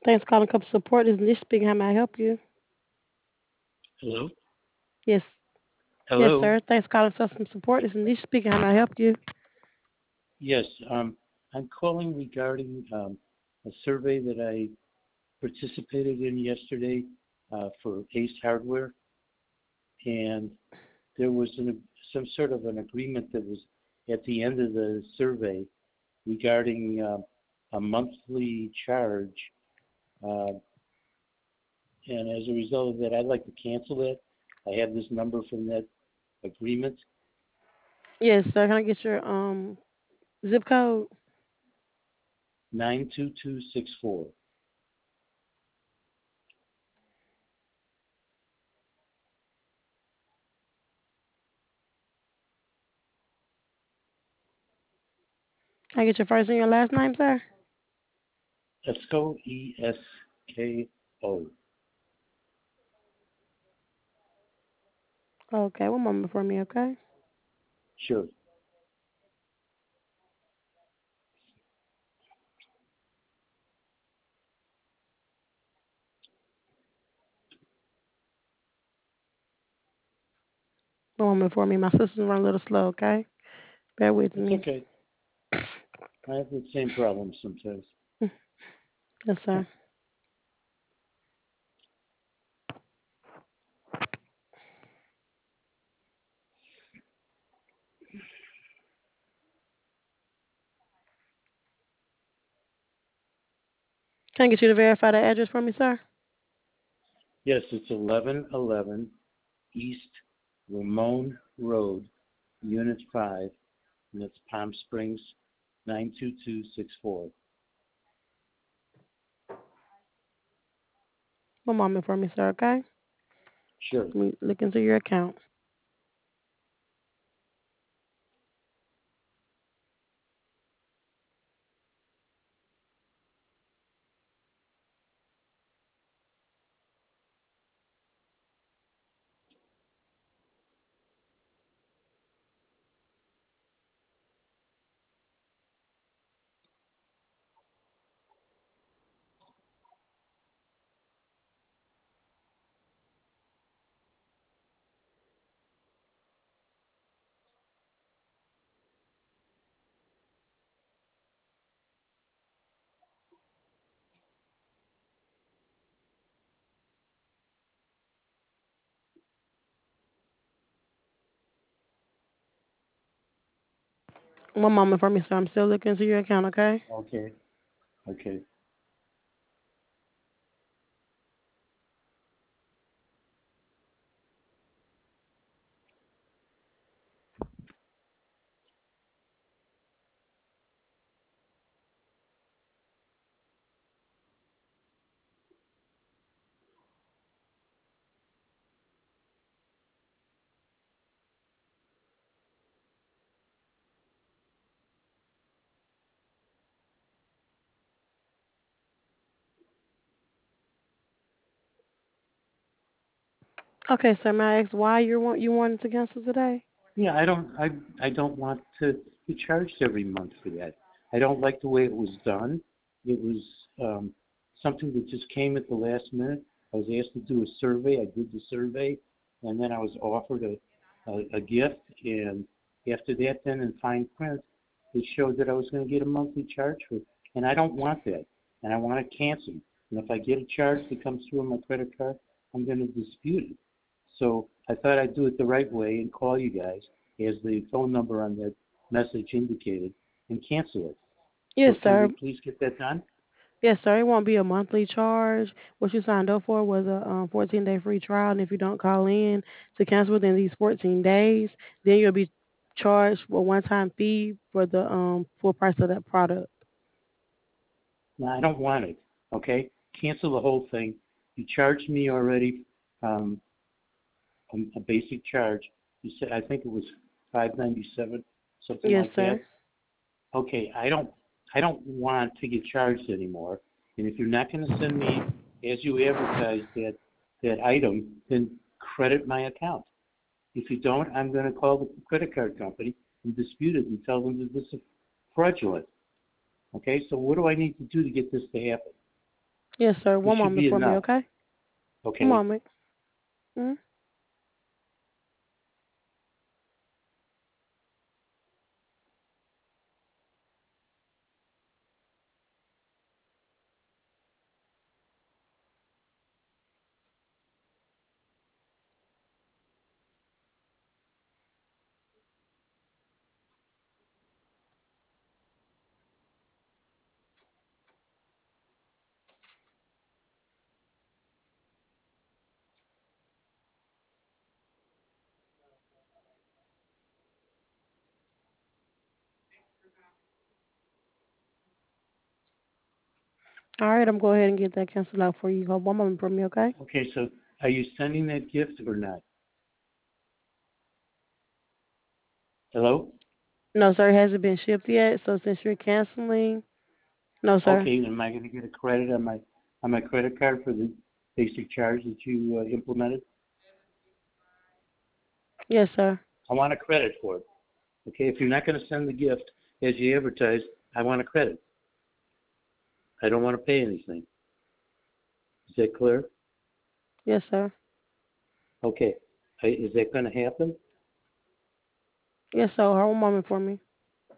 Thanks for calling customer support. This is Nish speaking. How may I help you? Hello? Yes. Yes, Hello? sir. Thanks for calling customer support. This is Nish speaking. How may I help you? Yes, I'm calling regarding a survey that I participated in yesterday for Ace Hardware, and there was some sort of an agreement that was at the end of the survey regarding a monthly charge, uh, and as a result of that, I'd like to cancel it. I have this number from that agreement, Yes, sir. Can I get your zip code? 92264. Can I get your first and your last name, sir? Esco, Esko. Okay, one moment for me, okay? Sure. One moment for me. My system run a little slow, okay? Bear with It's me. okay. I have the same problem sometimes. Yes, sir. Can I get you to verify the address for me, sir? Yes, it's 1111 East Ramon Road, Unit 5, and it's Palm Springs, 92264. One moment for me, sir, okay? Sure. Let me look into your account. One moment for me, sir. I'm still looking into your account, okay? Okay. Okay. Okay, sir. May I ask why you wanted to cancel today? Yeah, I don't want to be charged every month for that. I don't like the way it was done. It was something that just came at the last minute. I was asked to do a survey. I did the survey, and then I was offered a gift. And after that, then in fine print, it showed that I was going to get a monthly charge for it. And I don't want that. And I want to cancel. And if I get a charge that comes through on my credit card, I'm going to dispute it. So I thought I'd do it the right way and call you guys, as the phone number on that message indicated, and cancel it. So Yes, can we sir. please get that done? Yes, sir. It won't be a monthly charge. What you signed up for was a 14-day free trial, and if you don't call in to cancel within these 14 days, then you'll be charged a one-time fee for the full price of that product. No, I don't want it. Okay, cancel the whole thing. You charged me already um, a basic charge. You said I think it was 597, something Yes, like sir. that. Okay, I don't want to get charged anymore. And if you're not going to send me as you advertised that item, then credit my account. If you don't, I'm going to call the credit card company and dispute it and tell them that this is fraudulent. Okay, so what do I need to do to get this to happen? Yes, sir. It One should moment be for me, enough. okay? One Okay. moment. Mm. All right, I'm going ahead and get that canceled out for you. Hold one moment for me, okay? Okay. So are you sending that gift or not? Hello? No, sir, it hasn't been shipped yet. So since you're canceling, no, sir. Okay. Am I going to get a credit on my credit card for the basic charge that you implemented? Yes, sir. I want a credit for it. Okay. If you're not going to send the gift as you advertised, I want a credit. I don't want to pay anything. Is that clear? Yes, sir. Okay. Is that going to happen? Yes, sir. Hold one moment for me.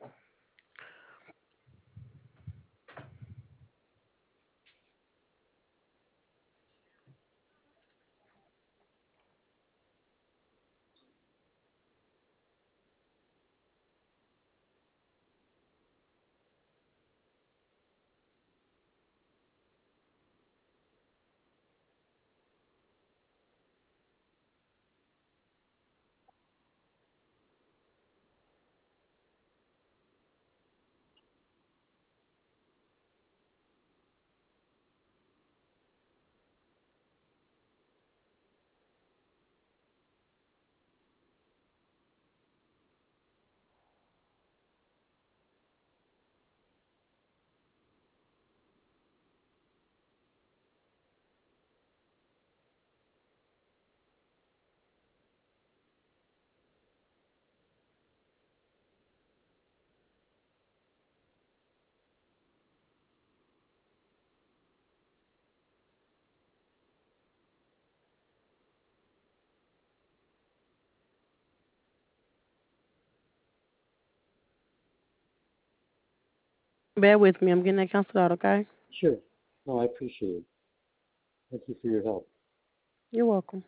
Bear with me. I'm getting that canceled out, okay? Sure. No, I appreciate it. Thank you for your help. You're welcome.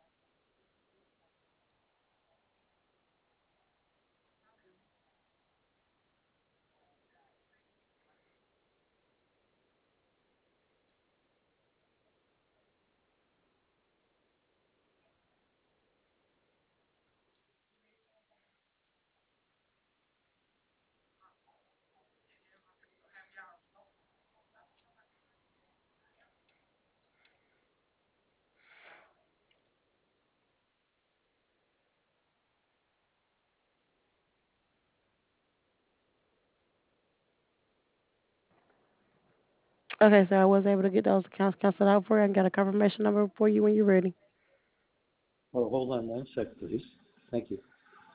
Okay, so I was able to get those accounts canceled out for you. I got a confirmation number for you when you're ready. Well, hold on one sec, please. Thank you.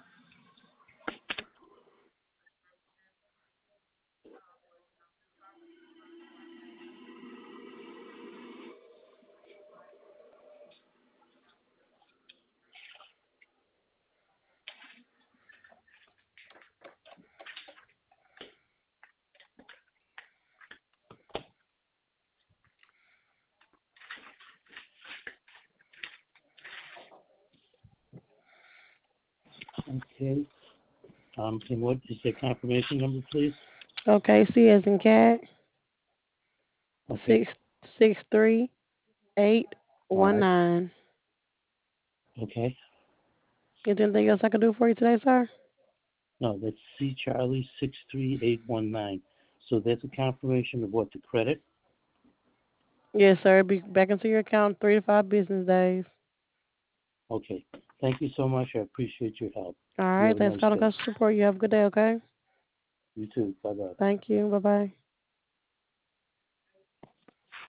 Okay. And what is the confirmation number, please? Okay, C as in cat, Okay. All right. 663-819. Okay. Is there anything else I can do for you today, sir? No, that's C Charlie 63819. So that's a confirmation of what the credit. Yes, sir. It'll be back into your account 3 to 5 business days. Okay. Thank you so much. I appreciate your help. All You right, have a thanks nice for calling day. customer support. You have a good day, okay? You too. Bye bye. Thank you. Bye bye.